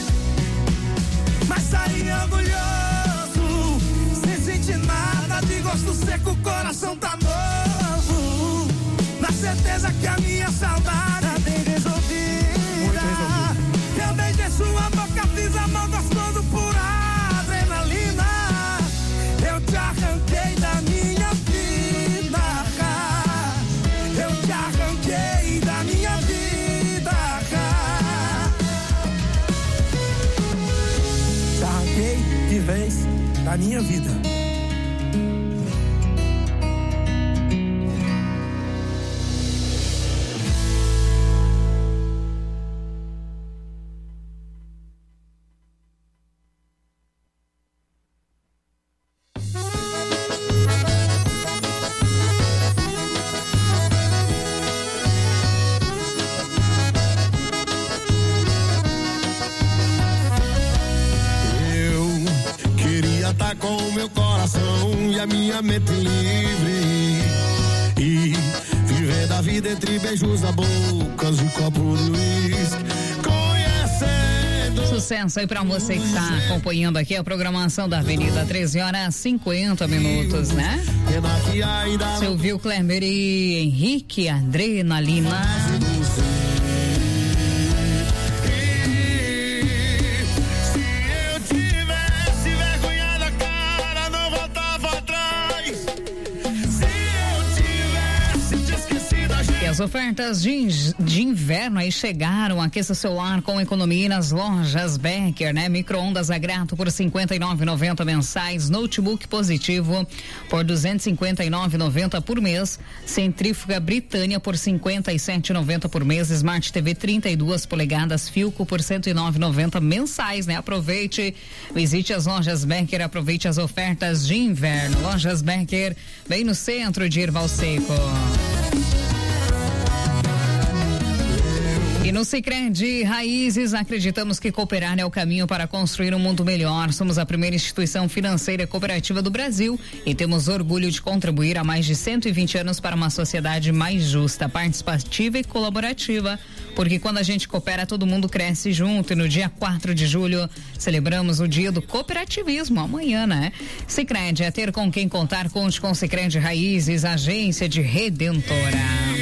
Mas saí orgulhoso, sem sentir nada de gosto seco, o coração tá novo. Na certeza que a minha saudade tá bem resolvida. Eu beijei sua boca, fiz amor gostoso, pura adrenalina. Eu te arranquei da minha vida. Eu te arranquei da minha vida. Te arranquei de vez da minha vida. Com o meu coração e a minha mente livre, e viver da vida entre beijos na boca e copo de uísque, conhecendo. Sucesso aí pra você que tá acompanhando aqui a programação da Avenida, treze horas e cinquenta minutos, né? Você ouviu Kleber e Henrique, Adrenalina. As ofertas de, de inverno aí chegaram. Aqueça seu ar com economia nas lojas Becker, né? Micro-ondas a grato por cinquenta e nove reais e noventa centavos mensais. Notebook positivo por duzentos e cinquenta e nove reais e noventa centavos por mês. Centrífuga Britânia por cinquenta e sete reais e noventa centavos por mês. Smart T V trinta e duas polegadas Philco por cento e nove reais e noventa centavos mensais, né? Aproveite, visite as lojas Becker, aproveite as ofertas de inverno. Lojas Becker, bem no centro de Erval Seco. E no Sicredi Raízes, acreditamos que cooperar é o caminho para construir um mundo melhor. Somos a primeira instituição financeira cooperativa do Brasil e temos orgulho de contribuir há mais de cento e vinte anos para uma sociedade mais justa, participativa e colaborativa. Porque quando a gente coopera, todo mundo cresce junto. E no dia quatro de julho, celebramos o dia do cooperativismo, amanhã, né? Sicredi é ter com quem contar. Conte com Sicredi Raízes, agência de Redentora.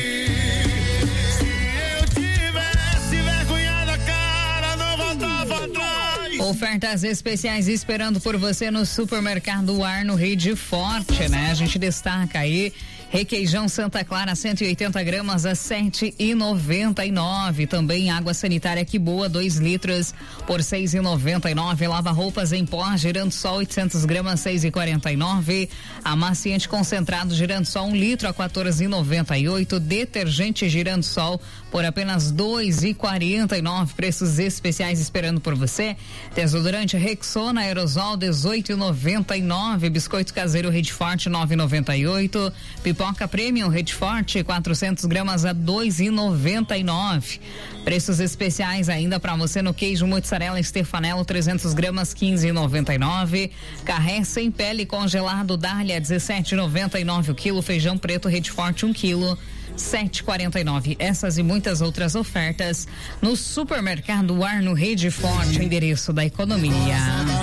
Ofertas especiais esperando por você no Supermercado Ar, no Rede Forte, né? A gente destaca aí requeijão Santa Clara cento e oitenta gramas a sete e noventa e nove. Também água sanitária Que Boa dois litros por seis e noventa e nove. Lava roupas em pó Giransol oitocentos gramas seis e quarenta e nove. Amaciante concentrado Giransol um litro a quatorze e noventa e oito. Detergente Giransol por apenas dois e quarenta e nove. Preços especiais esperando por você. Desodorante Rexona Aerosol dezoito e noventa e nove. Biscoito caseiro Rede Forte nove e noventa e oito. Pipoca Premium Rede Forte quatrocentos gramas a dois e noventa e nove. Preços especiais ainda para você no queijo mozzarella Stefanello trezentos gramas quinze e noventa e nove. Carré sem pele congelado Dália dezessete e noventa e nove o quilo. Feijão preto Rede Forte um quilo sete e quarenta e nove. Essas e muitas outras ofertas no Supermercado Ar, no Rede Forte, endereço da economia.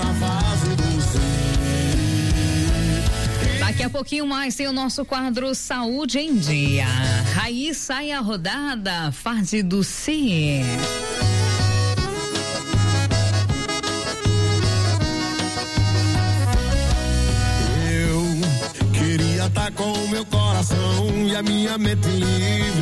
Daqui a pouquinho mais tem o nosso quadro Saúde em Dia. Raiz sai a rodada, fase do C. Eu queria estar com o meu coração e a minha mente livre